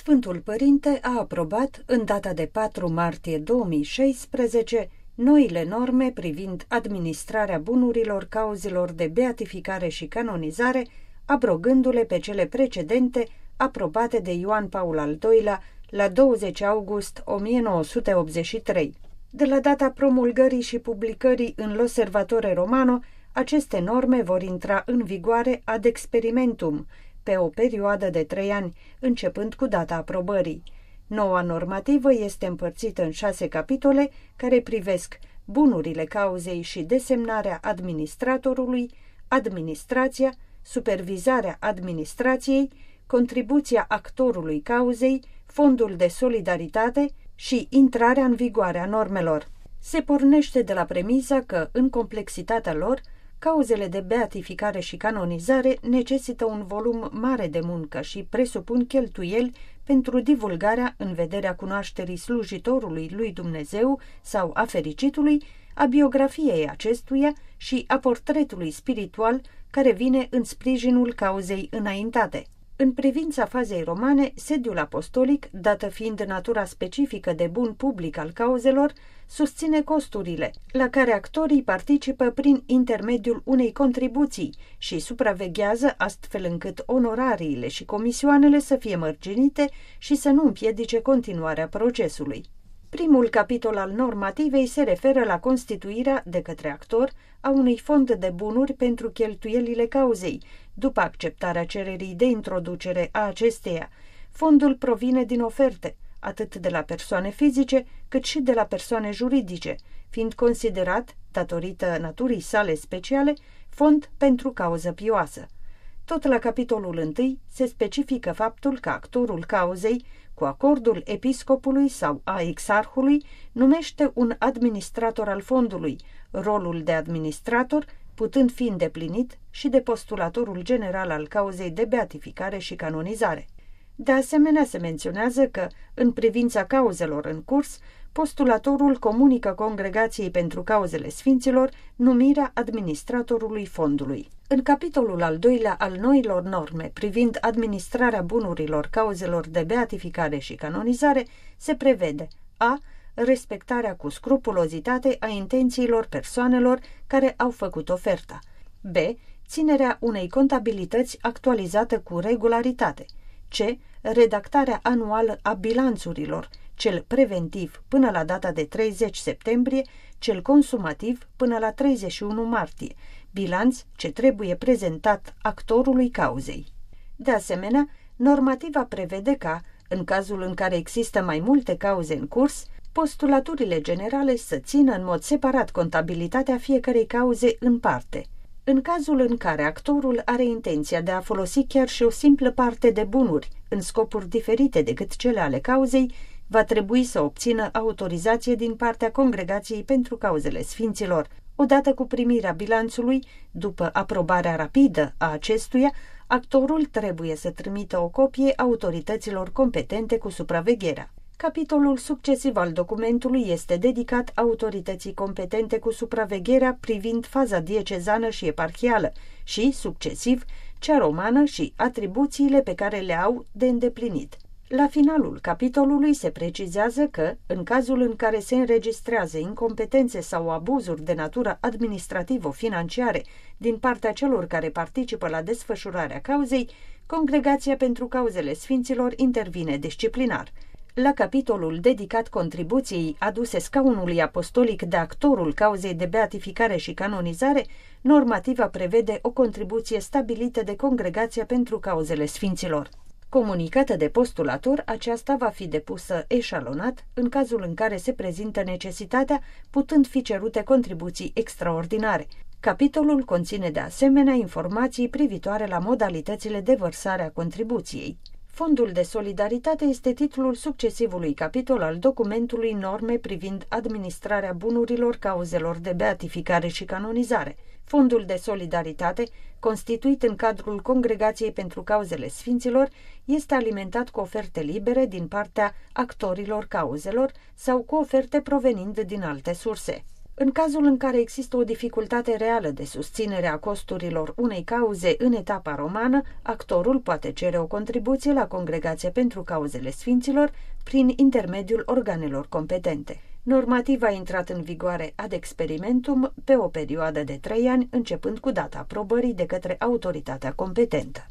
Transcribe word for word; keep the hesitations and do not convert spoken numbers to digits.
Sfântul Părinte a aprobat, în data de patru martie două mii șaisprezece, noile norme privind administrarea bunurilor cauzelor de beatificare și canonizare, abrogându-le pe cele precedente aprobate de Ioan Paul al doilea la douăzeci august o mie nouă sute optzeci și trei. De la data promulgării și publicării în L'Osservatore Romano, aceste norme vor intra în vigoare ad experimentum, pe o perioadă de trei ani, începând cu data aprobării. Noua normativă este împărțită în șase capitole care privesc bunurile cauzei și desemnarea administratorului, administrația, supervizarea administrației, contribuția actorului cauzei, fondul de solidaritate și intrarea în vigoare a normelor. Se pornește de la premisa că, în complexitatea lor, cauzele de beatificare și canonizare necesită un volum mare de muncă și presupun cheltuieli pentru divulgarea în vederea cunoașterii slujitorului lui Dumnezeu sau a fericitului, a biografiei acestuia și a portretului spiritual care vine în sprijinul cauzei înaintate. În privința fazei romane, sediul apostolic, dată fiind natura specifică de bun public al cauzelor, susține costurile, la care actorii participă prin intermediul unei contribuții și supraveghează astfel încât onorariile și comisioanele să fie mărginite și să nu împiedice continuarea procesului. Primul capitol al normativei se referă la constituirea de către actor a unui fond de bunuri pentru cheltuielile cauzei, după acceptarea cererii de introducere a acesteia. Fondul provine din oferte, atât de la persoane fizice, cât și de la persoane juridice, fiind considerat, datorită naturii sale speciale, fond pentru cauză pioasă. Tot la capitolul întâi se specifică faptul că actorul cauzei, cu acordul episcopului sau a exarhului, numește un administrator al fondului, rolul de administrator putând fi îndeplinit și de postulatorul general al cauzei de beatificare și canonizare. De asemenea, se menționează că, în privința cauzelor în curs, postulatorul comunică Congregației pentru Cauzele Sfinților numirea administratorului fondului. În capitolul al doilea al noilor norme privind administrarea bunurilor cauzelor de beatificare și canonizare, se prevede a. respectarea cu scrupulozitate a intențiilor persoanelor care au făcut oferta, b. ținerea unei contabilități actualizate cu regularitate, c. redactarea anuală a bilanțurilor, cel preventiv până la data de treizeci septembrie, cel consumativ până la treizeci și unu martie, bilanț ce trebuie prezentat actorului cauzei. De asemenea, normativa prevede ca, în cazul în care există mai multe cauze în curs, postulaturile generale să țină în mod separat contabilitatea fiecărei cauze în parte. În cazul în care actorul are intenția de a folosi chiar și o simplă parte de bunuri în scopuri diferite decât cele ale cauzei, va trebui să obțină autorizație din partea Congregației pentru Cauzele Sfinților. Odată cu primirea bilanțului, după aprobarea rapidă a acestuia, actorul trebuie să trimită o copie autorităților competente cu supravegherea. Capitolul succesiv al documentului este dedicat autorității competente cu supravegherea privind faza diecezană și eparhială și, succesiv, cea romană și atribuțiile pe care le au de îndeplinit. La finalul capitolului se precizează că, în cazul în care se înregistrează incompetențe sau abuzuri de natură administrativo-financiare din partea celor care participă la desfășurarea cauzei, Congregația pentru Cauzele Sfinților intervine disciplinar. La capitolul dedicat contribuției aduse scaunului apostolic de actorul cauzei de beatificare și canonizare, normativa prevede o contribuție stabilită de Congregația pentru Cauzele Sfinților. Comunicată de postulator, aceasta va fi depusă eșalonat în cazul în care se prezintă necesitatea, putând fi cerute contribuții extraordinare. Capitolul conține de asemenea informații privitoare la modalitățile de vărsare a contribuției. Fondul de solidaritate este titlul succesivului capitol al documentului norme privind administrarea bunurilor cauzelor de beatificare și canonizare. Fondul de solidaritate, constituit în cadrul Congregației pentru Cauzele Sfinților, este alimentat cu oferte libere din partea actorilor cauzelor sau cu oferte provenind din alte surse. În cazul în care există o dificultate reală de susținere a costurilor unei cauze în etapa romană, actorul poate cere o contribuție la Congregația pentru Cauzele Sfinților prin intermediul organelor competente. Normativa a intrat în vigoare ad experimentum pe o perioadă de trei ani, începând cu data aprobării de către autoritatea competentă.